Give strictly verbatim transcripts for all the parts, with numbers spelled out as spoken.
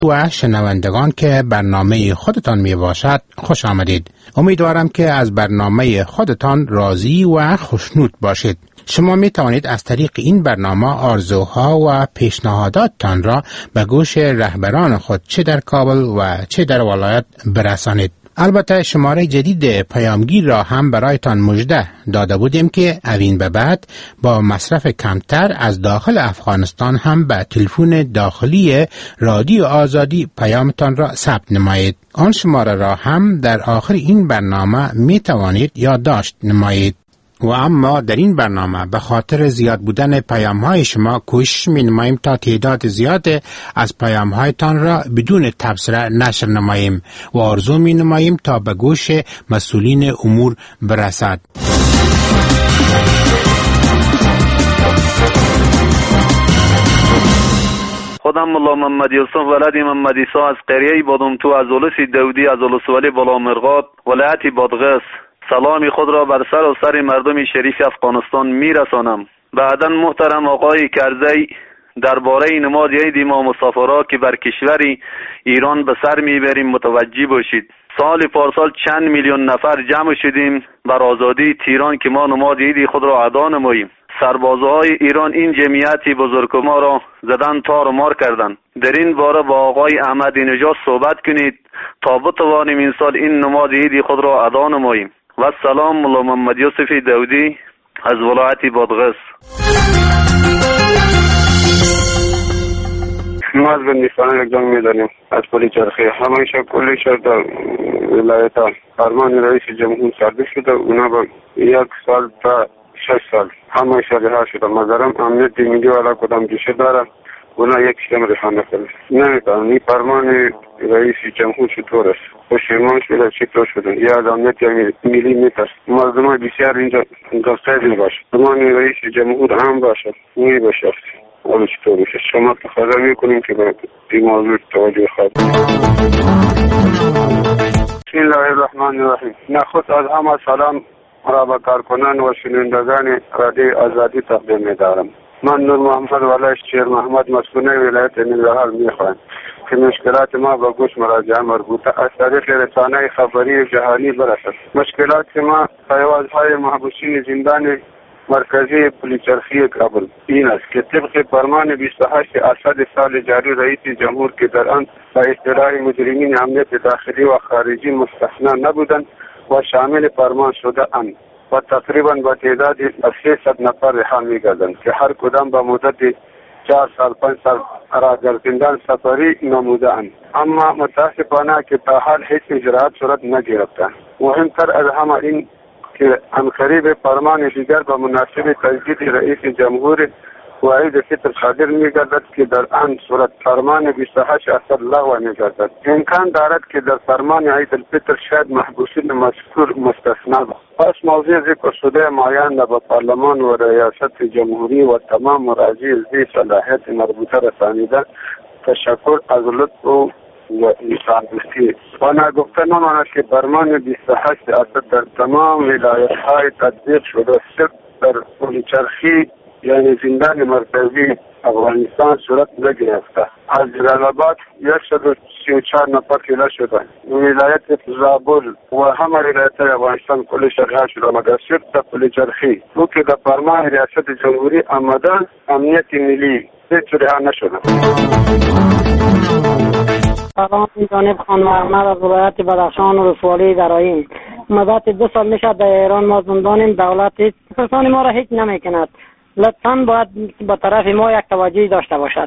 و شنوندگان که برنامه خودتان می باشد خوش آمدید. امیدوارم که از برنامه خودتان راضی و خوشنود باشید. شما می توانید از طریق این برنامه آرزوها و پیشنهاداتتان را به گوش رهبران خود چه در کابل و چه در ولایت برسانید. البته شماره جدید پیامگیر را هم برایتان مژده داده بودیم که اوین به بعد با مصرف کمتر از داخل افغانستان هم به تلفن داخلی رادیو آزادی پیامتان را ثبت نمایید. آن شماره را هم در آخر این برنامه می توانید یادداشت نمایید. و اما در این برنامه به خاطر زیاد بودن پیام های شما کوشش می نماییم تا تعداد زیاد از پیام هایتان را بدون تبصره نشر نماییم و آرزو می نماییم تا به گوش مسئولین امور برسد. خودم ملا محمد یوسف ولد محمد عیسی از قریه بادمتو از اولس داودی از اولس ولی بلامرغاب ولایت بادغیس سلامی خود را بر سر و سر مردم شریف افغانستان میرسانم. بعداً محترم آقای کرزی درباره نماز عید امام مصطفی را که بر کشور ایران به سر میبریم متوجه باشید. سال پارسال چند میلیون نفر جمع شدیم بر آزادی تیران که ما نماز عید خود را ادا نماییم. سربازهای ایران این جمعیت بزرگ ما را زدن تار و مار کردند. در این باره با آقای احمدی نژاد صحبت کنید تا بتوانیم این سال این نماز عید خود را ادا نماییم. و سلام، ملا محمد یوسف داودی از ولایت بادغیس. ما از بندیستان یک جنگ میدانیم از پلی چرخی همیشه کلی شد در ولایت فرمان رئیس جمهور صادر شده. اونا با یک سال تا شش سال همیشه رها شده. مگرم امنیت ملی والا کدام جشه داره اونا یک شم رها نکنه. نمیتونم این فرمان رئیس جمهور چطور است پشیمان شده چطور شده یا امنیت ملی میترس مردم بسیار اینجا قصدی باشه فرمان رئیس جمهور هم باشه می باشه ولی چطور میشه. شما تقاضا میکنیم که به این موضوع توجه خواهد. بسم الله الرحمن الرحیم. نخست از همه سلام را به کارکنان و شنوندگان رادیو آزادی تقدیم می‌دارم. من نور محمد ولایت شیر محمد مسئول ولایت ننگرهار میخواهم که مشکلات ما با گوش مراجعه مربوطه از طریق رسانه خبری جهانی برسد. مشکلات ما پیوازهای محبوسین زندان مرکزی پلیچرخی کابل این است که طبق فرمان بیست و هشت اسد سال جاری رئیس جمهور که در آن با اصطلاح مجرمین امنیت داخلی و خارجی مستثنا نبودند و شامل فرمان شده اند و تقریبا با تعداد از سیصد نفر رها می‌گردند که هر کدام با مدت چهار سال پنج سال را در زندان سپری نموده اند. اما متاسفانه که تا حال هیچ اجراءات صورت نگرفته. مهمتر از همه این که عنقریب فرمان دیگر با مناسب تجدید رئیس جمهور و عید فطر صادر می‌گردد که در آن صورت فرمان بیست و هشت اسد لغو می‌گردد. امکان دارد که در فرمان عید الفطر شاید محبوسین مذکور مستثنا باشد. پس موضوع ذکر شده معین به پارلمان و ریاست جمهوری و تمام مراجع ذی صلاحیت مربوطه رسانیده تشکر از لطف و انسان‌دوستی و نگفته نماند که فرمان بیست و هشت اسد در تمام ولایت‌های تطبیق شده. صرف در پلیچرخی یعنی زندان مرکزی افغانستان صورت نگرفته. از جلال آباد صد و سی و چهار نفر پیدا شدند. ولایت زابل و همه ولایت‌های افغانستان کلش رها شده مگر صرف در پلیچرخی او که در فرمان ریاست جمهوری آمدن امنیت ملی هیچ رها نشده. سلام، جانب خان محمد از ولایت بدخشان و رسوالی درائیم. مدت دو سال میشه در ایران ما زندانیم. دولت کسانی ما را هیچ نمیکند. لطفاً باید به طرف ما یک توجهی داشته باشد.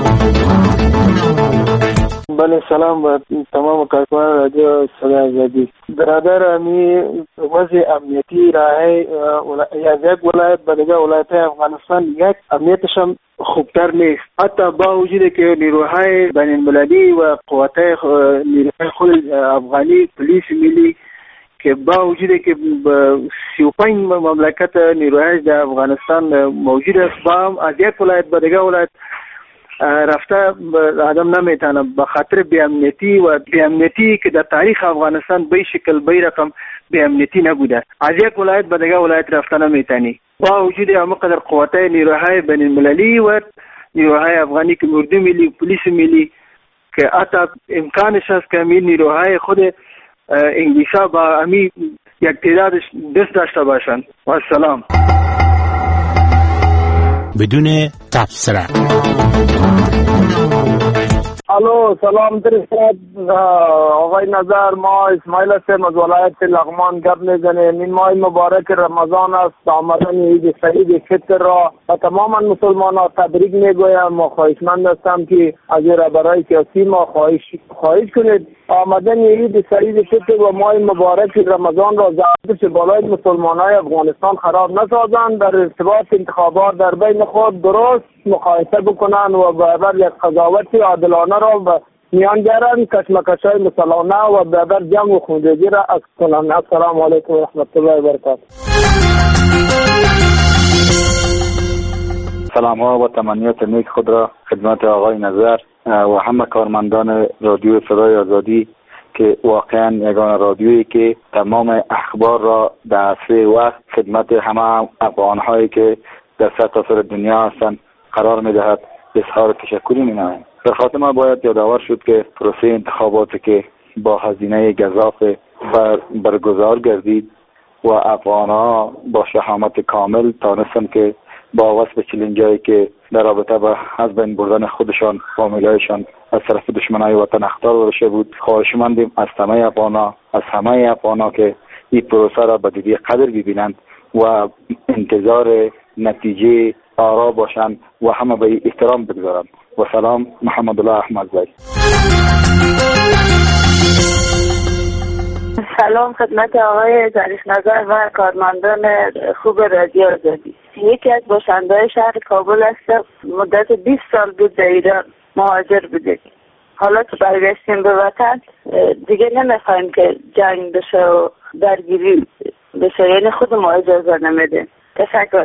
بله، سلام به تمام کارکنان رادیو صدای آزادی. برادر امی وضع امنیتی راه از یک ولایت به دیگر ولایت افغانستان یک امنیتش هم خوبتر نیست. حتی با وجود که نیروهای بین المللی و قوات نیروهای خود افغانی پلیس ملی که با وجود که سی و پنج مملکت نیروهای در افغانستان موجود است با هم از یک ولایت به دیگر ولایت رفته آدم نمیتونه به خاطر بی‌امنیتی و بی‌امنیتی که در تاریخ افغانستان به شکل به رقم بی‌امنیتی نبوده. از یک ولایت به دیگر ولایت رفته نمیتونی با وجود همقدر قوت‌های نیروهای بین المللی و نیروهای افغانی که اردو ملی و پلیس ملی که حتی امکانش هست که امی نیروهای خود انگلیسا با امی یک تعدادش دست داشته باشند. و السلام. بدون تبصره. الو سلام درشت آقای نظر، ما اسماعیل هستیم از ولایت لغمان گپ میزنیم. این ماه مبارک رمضان است، آمدن عید سعید فطر را و تماما مسلمان ها تبریک میگویم و خواهشمند هستم که از این برای سیاسی ما خواهش خواهش کنید آمدن عید سعید فطر و ماه مبارک رمضان را زادش بالای مسلمان های افغانستان خراب نسازند، در ارتباط انتخابات در بین خود درست مقایسه بکنن و برابر یک قضاوت عادلانه را به میان بیارن، کشمکش‌های مسلحانه و برابر جنگ و خونریزی را از کنن. السلام علیکم و رحمت الله و برکاته. سلام ها و تمنیات نیک خود را خدمت آقای نظر و همه کارمندان رادیو صدای آزادی که واقعا یگانه رادیویی که تمام اخبار را در عصر وقت خدمت همه افغان‌هایی که در سرتاسر دنیا هستند قرار می‌دهد. اظهار تشکری می‌نمایم. در خاتمه باید یادآور شد که پروسه انتخاباتی که با هزینه گزاف بر برگزار گردید و افغان‌ها با شهامت کامل تانستن که با وصف چلنجایی که در رابطه با از بین بردن خودشان فامیلایشان از طرف دشمنای وطن اخطار ورشه بود. خواهشمندیم از همه افغانا از همه افغانا که این پروسه را به دیدی قدر ببینند و انتظار نتیجه آرا باشند و همه به احترام بگذارند. و سلام، محمد الله احمدزی. سلام خدمت آقای ظریف نظر و کارمندان خوب رادیو آزادی. یکی از باشنده‌های شهر کابل هستم. مدت بیست سال بود در ایران مهاجر بودیم. حالا که برگشتیم به وطن دیگه نمیخوایم که جنگ بشه و درگیری بشه، یعنی خود ما اجازه نمیدیم. تشکر.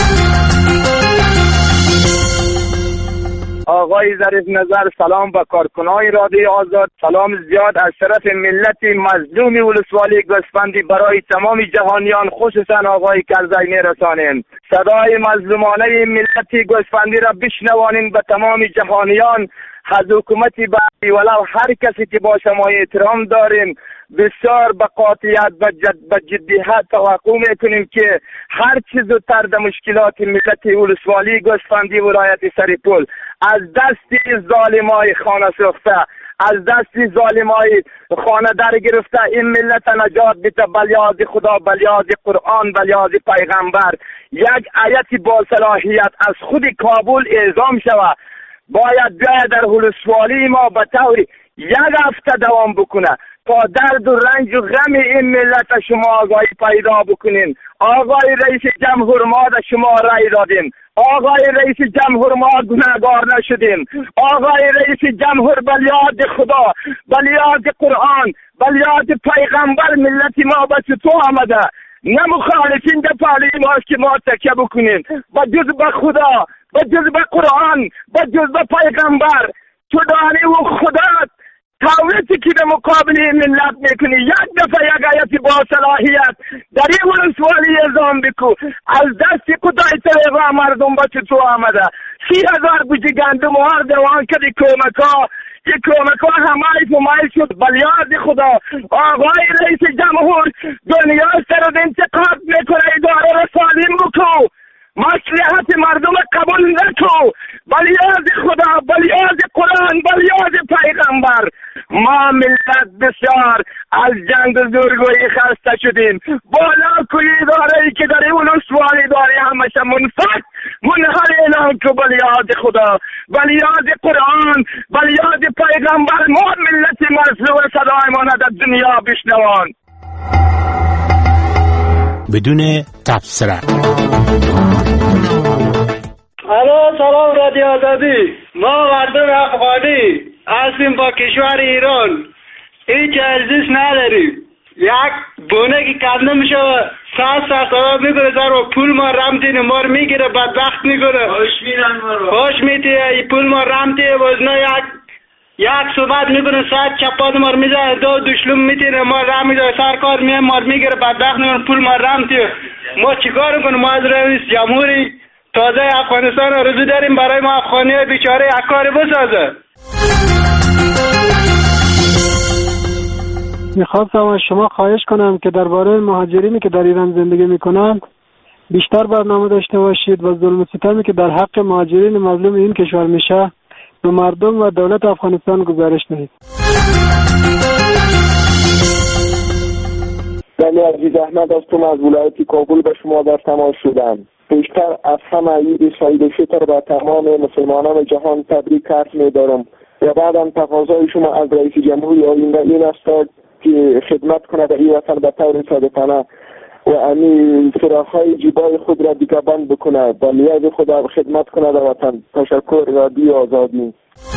آقای ظریف نظر سلام به کارکنای رادیو آزاد. سلام زیاد از طرف ملت مظلوم ولسوالی گوسفندی برای تمام جهانیان خصوصا آقای کرزی میرسانیم. صدای مظلومانه ملت گوسفندی را بشنوانیم به تمام جهانیان. از حکومتی بعدی ولو هر کسی که با شما احترام داریم بسیار به قاطعیت و جد به جدیت توقع میکنیم که هر چیز زودتر در مشکلات ملت ولسوالی گوسفندی ولایت سرپل از دست ظالمای خانه سوخته از دست ظالمای خانه در گرفته این ملت نجات بده. بلیاد خدا، بلیاد قرآن، بلیاد پیغمبر یک آیت با صلاحیت از خود کابل اعزام شود. باید بیاید در ولسوالی ما به طور یک هفته دوام بکنه تا درد و رنج و غم این ملت شما آگاهی پیدا بکنین. آقای رئیس جمهور ما در شما رای دادیم. آقای رئیس جمهور ما گناهگار نشدیم. آقای رئیس جمهور بلیاد خدا، بلیاد قرآن، بلیاد پیغمبر ملت ما به تو آمده. نه مخالفین در پالی ماست که ما تکیه بکنیم با جز به خدا، با جز به قرآن، با جز به پیغمبر. تو دانی و خدا تاویتی که به مقابل ملت میکنی یک دفعه یک آیت با صلاحیت در این ولسوالی اعزام بکو. از دست خدای طریقه مردم با تو آمده. سی هزار بوجی گندم و هر دوان کردی کمکا یک کمکا همه فمایل شد. بلیاد خدا آقای رئیس جمهور دنیا سرد انتقاد میکنه، اداره را سالم بکو، مصلحت مردم قبول نکو. بلیاد خدا، بلیاد قرآن، بلیاد پیغمبر. ما ملت بسیار از جنگ زورگویی خسته شدیم. بالا کوی اداره‌ای که در ولسوالی داره همشه منفق منحل اعلان کو. بلیاد خدا، بلیاد قرآن، بلیاد پیغمبر. ما ملت مظلوم صدای ما در دنیا بشنوان. بدون تبصره. الو سلام رادیو آزادی. ما مردم افغانی هستیم با کشور ایران، هیچ ارزش نداریم. یک بونه که کنده میشه ساعت ساعت آقا میگره زر و پول ما رمتین ما رو میگیره بدبخت میگره خوش میرن ما رو خوش میتیه پول ما رمتیه وزنه یک یک صحبت میکنه ساعت چپاد ما رو میزه دو دشلوم میتینه ما رم میزه سرکار میه ما رو میگره بدبخت میگره پول ما رمتیه. ما چیکار کنیم؟ ما از رئیس جمهوری تازه افغانستان رو رزو داریم برای ما افغانی بیچاره یک کاری بسازه. میخواستم از شما خواهش کنم که درباره مهاجرینی که در ایران زندگی میکنند بیشتر برنامه داشته باشید و ظلم و ستمی که در حق مهاجرین مظلوم این کشور میشه به مردم و دولت افغانستان گزارش دهید. ولی عزیز احمد هستم از ولایت کابل به شما در تماس شدم. بیشتر از همه عید عید الفطر به تمام مسلمانان جهان تبریک عرض می‌دارم و بعدم تقاضای شما از رئیس جمهوری آینده این است که خدمت کنه در این وطن به طور صادقانه و امی فراخ‌های جیبای خود را دیگه بند بکنه و نیاز خود را خدمت کنه در وطن. تشکر. رادیو آزادی.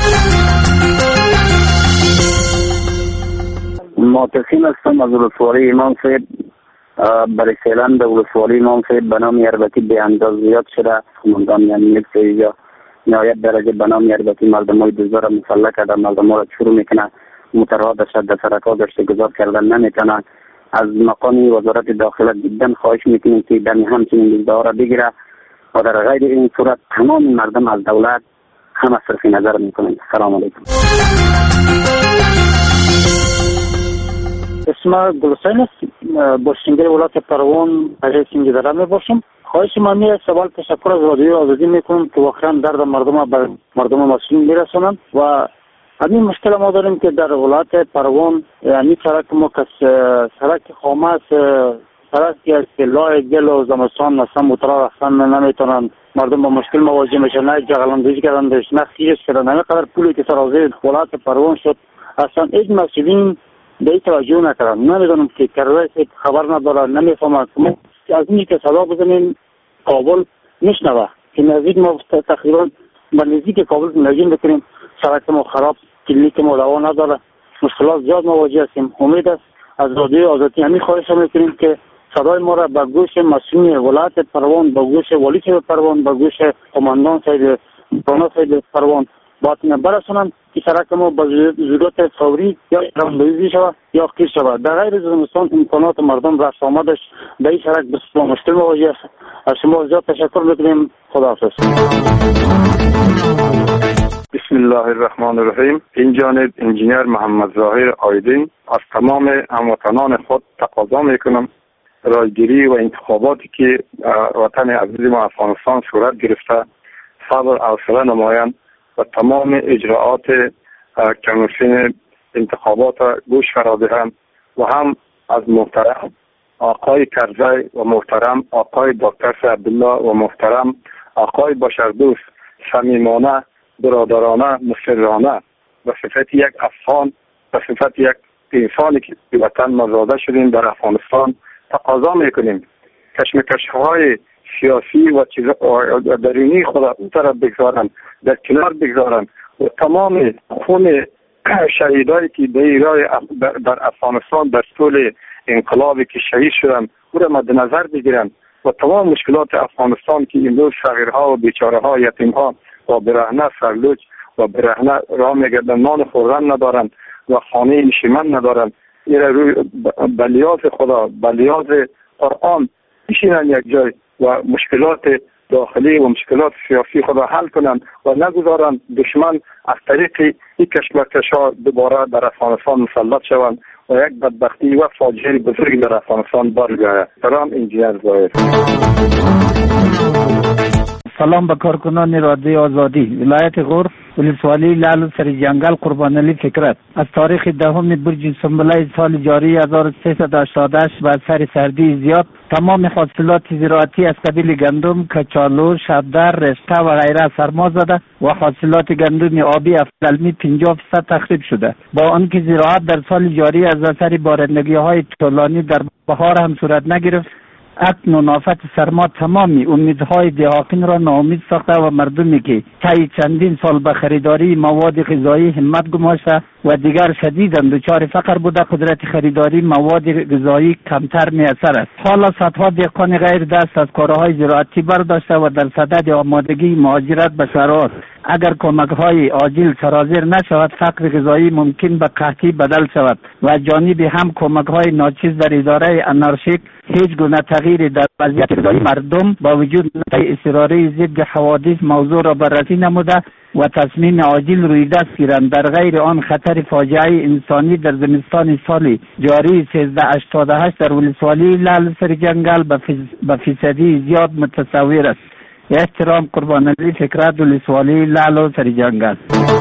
معتصم هستم از ولسوالی امام صاحب. برای فعلا در ولسوالی امام صاحب به نام اربطی به انداز زیاد شده. خماندان یعنی یا نهایت درجه به نام اربطی مردم های دوزار مسلح کرده، مردم ها را شروع میکنه موترها داشته در سرکا داشته گذار کردن نمیتونه. از مقام وزارت داخله جدا خواهش میکنیم که در همچنین روزها را بگیره و در غیر این صورت تمام مردم از دولت همه صرف نظر میکنند. سلام علیکم. اسم گلسین است، باشنده ولایت پروان از سنجیدره می باشم. خواهش من می سوال تشکر از رادیو آزادی میکنم که واقعا درد مردم بر مردم مسئولین میرسونند و همین مشکل ما داریم که در ولایت پروان یعنی سرک ما که سرک خامه است، سرکی است که لای گل و زمستان مثلا موترها رفتن نمیتونن، مردم با مشکل مواجه میشن، نه جغلندوزی کردن نه خیش کردن. همینقدر پولی که سرازیر ولایت پروان شد اصلا هیچ مسئولین به این توجه نکردن. نمیدونم که کرده خبر نداره، نمیفهمم. از اینی که صدا بزنیم کابل نشنوه که نزدیک ما تقریبا به نزدیک کابل نجیم بکنیم، سرک ما خراب، کلینیک ما دوا نداره، مشکلات زیاد مواجه هستیم. امید است از رادیو آزادی همین خواهش میکنیم که صدای ما را به گوش مسئولین ولایت پروان، به گوش والی صاحب پروان، به گوش قماندان صاحب رانا صاحب پروان باطنه برسونن که سرک ما به ضرورت فوری یا راندوزی شود یا خیر شود. در غیر زمستان امکانات مردم رفت آمدش به این سرک بسیار مشکل مواجه است. از شما زیاد تشکر میکنیم. خداحافظ. بسم الله الرحمن الرحیم. این جانب انجینیر محمد ظاهر آیدین از تمام هموطنان خود تقاضا میکنم رایگیری و انتخاباتی که وطن عزیز ما افغانستان صورت گرفته صبر و حوصله نمایند و تمام اجراعات کمیسیون انتخابات گوش فرا دهند و هم از محترم آقای کرزی و محترم آقای دکتر عبدالله و محترم آقای بشردوست صمیمانه، برادرانه، مسررانه به صفت یک افغان، به صفت یک انسانی که وطن ما زاده شدیم در افغانستان تقاضا میکنیم کشمکش های سیاسی و درونی خود اون طرف بگذارن، در کنار بگذارن و تمام خون شهیدایی که در افغانستان در طول انقلابی که شهید شدن او را مد نظر بگیرن و تمام مشکلات افغانستان که امروز صغیرها و بیچاره‌ها، یتیم‌ها و برهنه سرلوچ و برهنه راه میگردن، نان خوردن ندارن و خانه نشیمن ندارن، این روی بلیاز خدا، بلیاز قرآن بشینن یک جای و مشکلات داخلی و مشکلات سیاسی خدا حل کنن و نگذارن دشمن از طریق این کشمکش‌ها دوباره در افغانستان مسلط شوند و یک بدبختی و فاجعه بزرگ در افغانستان بار بیاید. سلام انجینیر ظاهر. سلام به کارکنان رادیو آزادی. ولایت غور، ولسوالی لعل سر جنگل، قربان علی فکرت. از تاریخ دهم برج سنبله سال جاری هزار و سیصد و هشتاد و هشت و سر سردی زیاد تمام حاصلات زراعتی از قبیل گندم، کچالو، شبدر، رشته و غیره سرما زده و حاصلات گندم آبی افزلمی پنجاه درصد تخریب شده. با آنکه زراعت در سال جاری از اثر بارندگی‌های طولانی در بهار هم صورت نگرفت، اکنون آفت سرما تمامی امیدهای دهاقین را ناامید ساخته و مردمی که طی چندین سال به خریداری مواد غذایی همت گماشته و دیگر شدیداً دچار فقر بوده قدرت خریداری مواد غذایی کمتر میسر است. حالا صدها دهقان غیر دست از کارهای زراعتی برداشته و در صدد آمادگی مهاجرت به شهرها. اگر کمک‌های عاجل سرازیر نشود فقر غذایی ممکن به قحطی بدل شود و جانب هم کمک‌های ناچیز در اداره انارشیک هیچ گونه تغییری در وضعیت غذایی مردم با وجود اصراری ضد حوادث موضوع را بررسی نموده و تصمیم عاجل روی دست گیرند در غیر آن خطر فاجعه انسانی در زمستان سال جاری سیزده هشتاد و هشت در ولسوالی لعل سر جنگل به فیصدی زیاد متصور است. احترام قربان علی فکرت ولسوالی لعل سر جنگل.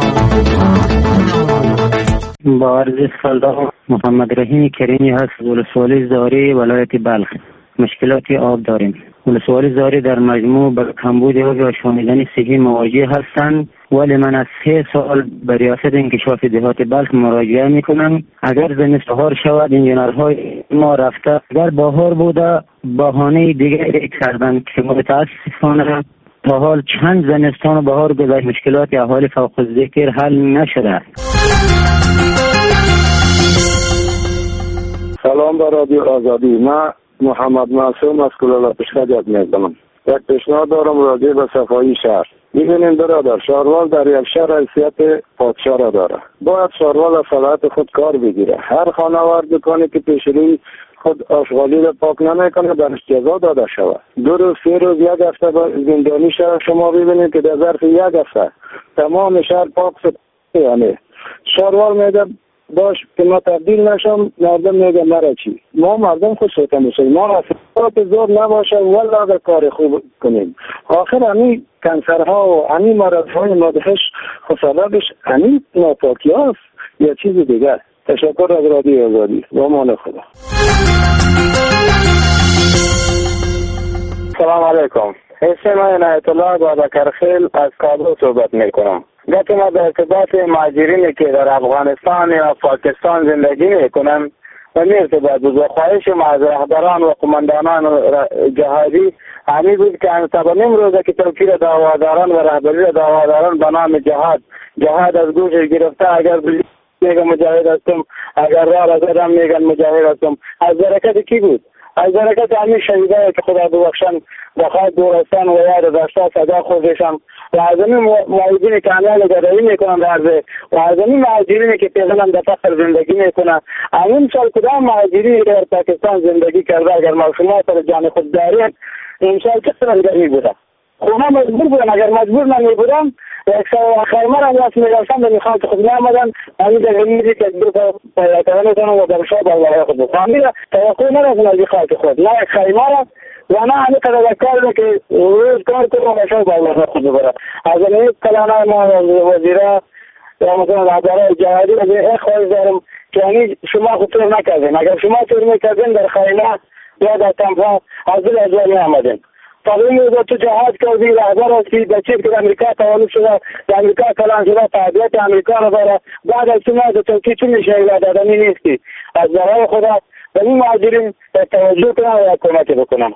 با عرض سلام، محمد رحیم کریمی هست، ولسوالی زاری ولایت بلخ. مشکلات آب داریم. ولسوالی زاری در مجموع به کمبود آب و شامیدن سیگی مواجه هستند، ولی من از سه سال به ریاست انکشاف دهات بلخ مراجعه میکنم. اگر زمستان بهار شود انجینرهای ما رفته، اگر بهار بوده بهانه دیگری کردن که متاسفانه تا حال چند زمستان و بهار گذشت مشکلات اهالی فوق الذکر حل نشده. سلام به رادیو آزادی. من محمد معصوم از کلال پشخد یاد میزنم. یک پیشنهاد دارم راجع به صفایی شهر. میبینیم برادر، شهروال در یک شهر حیثیت پادشاه را داره. باید شهروال از صلاحیت خود کار بگیره. هر خانوار دکانی که پیش روی خود آشغالی را پاک نمیکنه درش جزا داده شود. دو روز سه روز یک هفته زندانی شهر شما ببینید که در ظرف یک هفته تمام شهر پاک شد. یعنی شهروال میگه باش که ما تبدیل نشم، مردم میگه مرا چی؟ ما مردم خوش شده میشه. ما اصلاحات زور نباشه ولی اگر کار خوب کنیم. آخر همین کنسرها و همین مرضهای مدهش خسالتش همین ناپاکی هست یا چیز دیگر. تشکر از رادیو آزادی. با امان خدا. سلام علیکم. اسم من عنایت الله بابکرخیل از کابل صحبت میکنم. گفت ما در ارتباط مهاجرینی که در افغانستان یا پاکستان زندگی میکنن و می ارتباط بود و خواهش ما از رهبران و قماندانان جهادی همین بود که انتبانیم روزه که توکیل دعواداران و رهبری دعواداران به نام جهاد جهاد از گوشش گرفته. اگر بلی میگن مجاهد هستم، اگر راه را زدم میگن مجاهد هستم. از برکت کی بود؟ از برکت همین شهیدایی که خدا ببخشن بخواد دورستان و یاد داشته صدا خودشان و از این مهاجرینی که عمل گدایی میکنن درزه و از این مهاجرینی که پیغلن در فقر زندگی میکنن. همین سال کدام مهاجری در پاکستان زندگی کرده اگر معصومات را جان خود دارین امسال چطور زندگی بودن؟ خب من مجبور بودم. اگر مجبور من میبودم یک سال خیمه را دست میداشتم و میخوام که خود نامدن همین در همیدی که دو پایتوانه کنم و در شاب الله خود بکنم. همین را توقع نرسن از خاک خود، نه یک خیمه را و نه همین قدر کار که روز کار کنم و شاب الله خود بکنم. از این کلانه ما وزیره یا مثلا رهبران جهادی از این خواهش دارم که همین شما خود تور نکردین. اگر شما تور میکردین در خیمه یا در تنفا از دل از ولی آمدین. طبعا موضوع تو جهاد کردی رهبر هستی بچید که امریکا توانو شده در امریکا کلان شده تابعیت امریکا رو داره. بعد از شما در توکی چون میشه ایلاد آدمی نیستی. از برای خدا به این مهاجرین توجه کنم و کمک بکنم.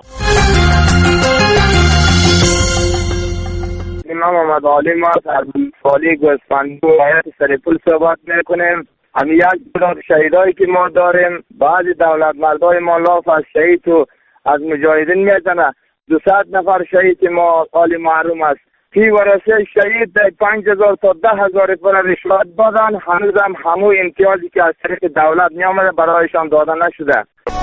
امام محمد علی ما از فالی گوسفندو آیت سریپول صحبت میکنیم. همین یک بلاد شهیدایی که ما داریم بعضی دولت مردای ما لاف از شهید و از مجاهدین میزنه. دویست نفر شهید که ما عالی محروم است. فی ورثه شهید در پنج هزار تا ده هزار پر رشوت دادن. هنوز هم همون امتیازی که از طریق دولت می آمده برایشان داده نشده.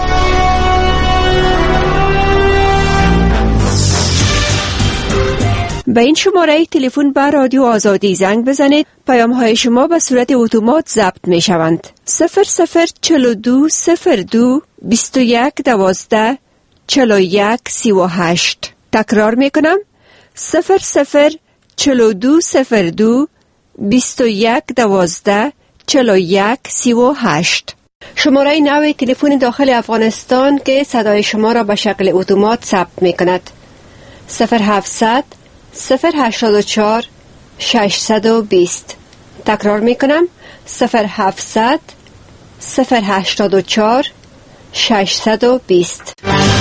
به این شماره تلفن به رادیو آزادی زنگ بزنید. پیام های شما به صورت اتومات ضبط می شوند. صفر صفر چلو دو صفر دو بیست و یک دوازده چهل و یک سی و هشت. تکرار می کنم. صفر صفر چلو دو صفر دو بیست و یک دوازده چهل و یک سی و هشت. شماره نو تلفن داخل افغانستان که صدای شما را به شکل اتومات ثبت می کند. صفر هفتصد صفر هشتاد و چهار ششصد و بیست. تکرار می کنم. صفر هفتصد صفر هشتاد و چهار ششصد و بیست.